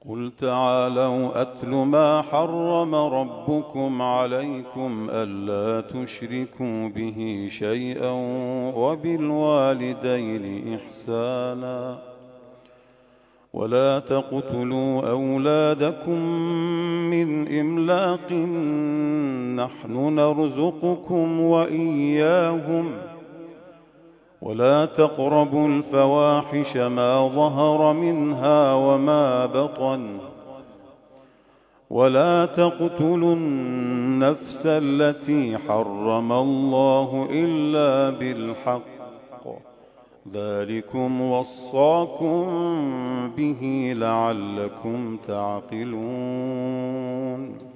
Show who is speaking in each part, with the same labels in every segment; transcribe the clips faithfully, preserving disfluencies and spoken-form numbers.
Speaker 1: قل تعالوا أتل ما حرم ربكم عليكم ألا تشركوا به شيئا وبالوالدين إحسانا ولا تقتلوا أولادكم من إملاق نحن نرزقكم وإياهم ولا تقربوا الفواحش ما ظهر منها وما بطن ولا تقتلوا النفس التي حرم الله إلا بالحق ذلكم وصاكم به لعلكم تعقلون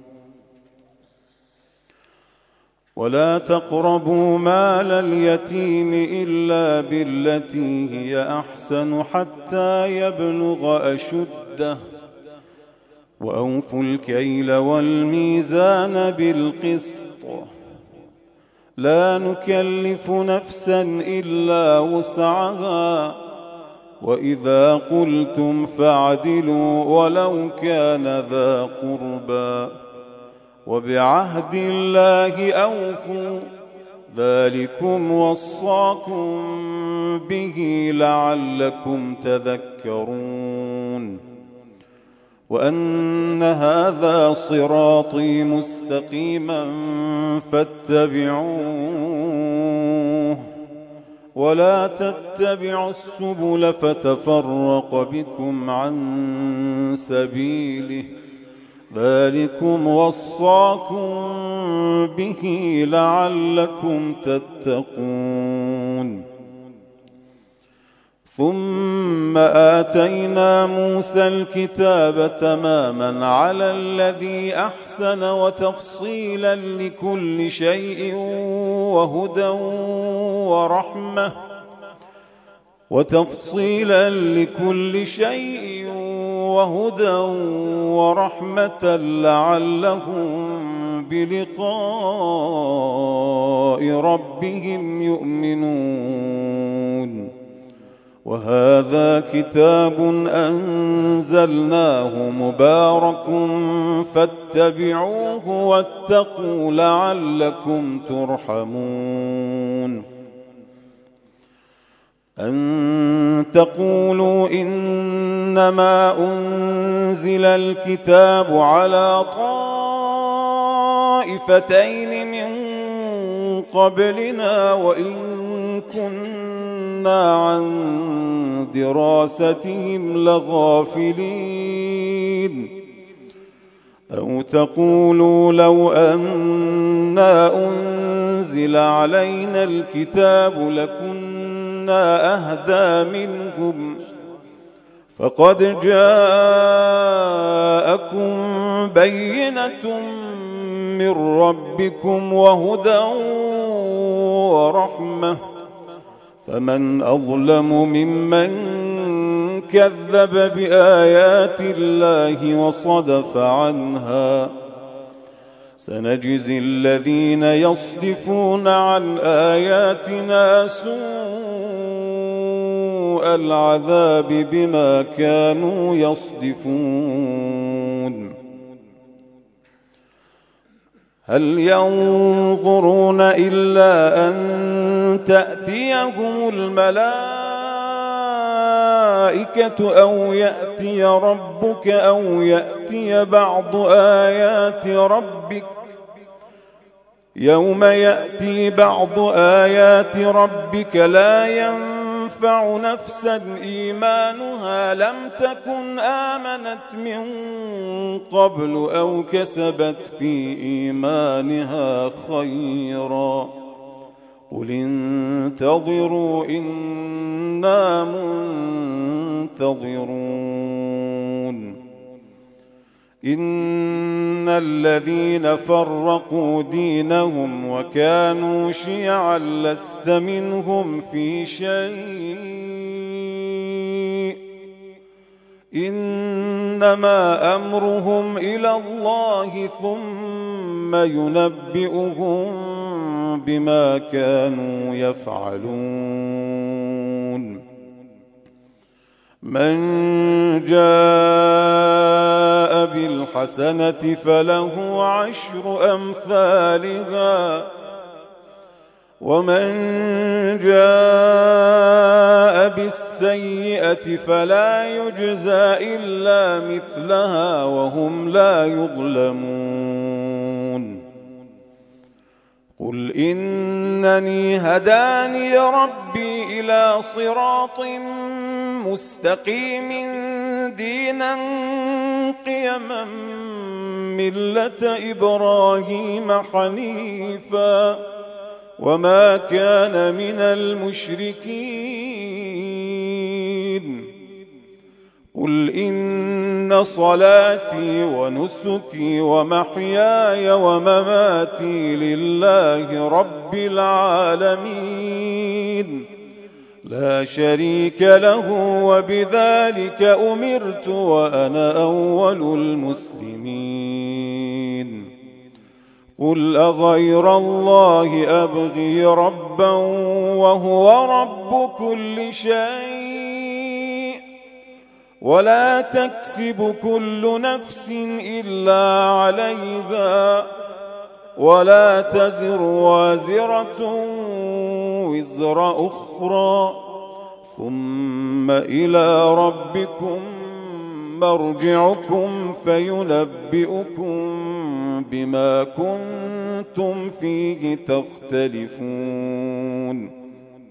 Speaker 1: ولا تقربوا مال اليتيم إلا بالتي هي أحسن حتى يبلغ أشده وأوفوا الكيل والميزان بالقسط لا نكلف نفسا إلا وسعها وإذا قلتم فاعدلوا ولو كان ذا قربى وبعهد الله أوفوا ذلكم وصاكم به لعلكم تذكرون وأن هذا صراطي مستقيما فاتبعوه ولا تتبعوا السبل فتفرق بكم عن سبيله ذلكم وصاكم به لعلكم تتقون ثم آتينا موسى الكتاب تماما على الذي أحسن وتفصيلا لكل شيء وهدى ورحمة وتفصيلا لكل شيء وهدى ورحمة لعلهم بلقاء ربهم يؤمنون وهذا كتاب أنزلناه مبارك فاتبعوه واتقوا لعلكم ترحمون أن تقولوا إنما أنزل الكتاب على طائفتين من قبلنا وإن كنا عن دراستهم لغافلين أو تقولوا لو أنا أنزل علينا الكتاب لكنا أهدى منهم فقد جاءكم بينة من ربكم وهدى ورحمة فمن أظلم ممن كذب بآيات الله وصدف عنها سنجزي الذين يصدفون عن آياتنا سوء العذاب بما كانوا يصدفون هل ينظرون إلا أن تأتيهم الملائكة أو يأتي ربك أو يأتي بعض آيات ربك يوم يأتي بعض آيات ربك لا ينفع نفسا إيمانها لم تكن آمنت من قبل أو كسبت في إيمانها خيرا قل انتظروا إنا منتظرون إن الذين فرقوا دينهم وكانوا شيعا لست منهم في شيء إنما أمرهم إلى الله ثم ينبئهم بما كانوا يفعلون من جاء بالحسنة فله عشر أمثالها ومن جاء بالسيئة فلا يجزى إلا مثلها وهم لا يظلمون قل إنني هداني ربي إلى صراط مستقيم دينا قيما ملة إبراهيم حنيفا وما كان من المشركين قل إن صلاتي ونسكي ومحياي ومماتي لله رب العالمين لا شريك له وبذلك أمرت وأنا أول المسلمين قل أغير الله أبغي ربا وهو رب كل شيء ولا تكسب كل نفس إلا عليها ولا تزر وازرة وزر أخرى ثم إلى ربكم مرجعكم فينبئكم بما كنتم فيه تختلفون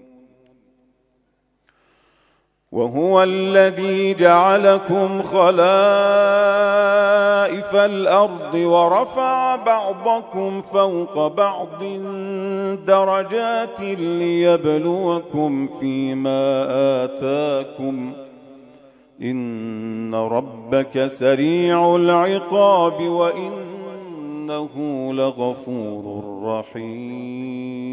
Speaker 1: وهو الذي جعلكم خلائف الأرض ورفع بعضكم فوق بعض درجات ليبلوكم فيما آتاكم إن ربك سريع العقاب وإنه لغفور رحيم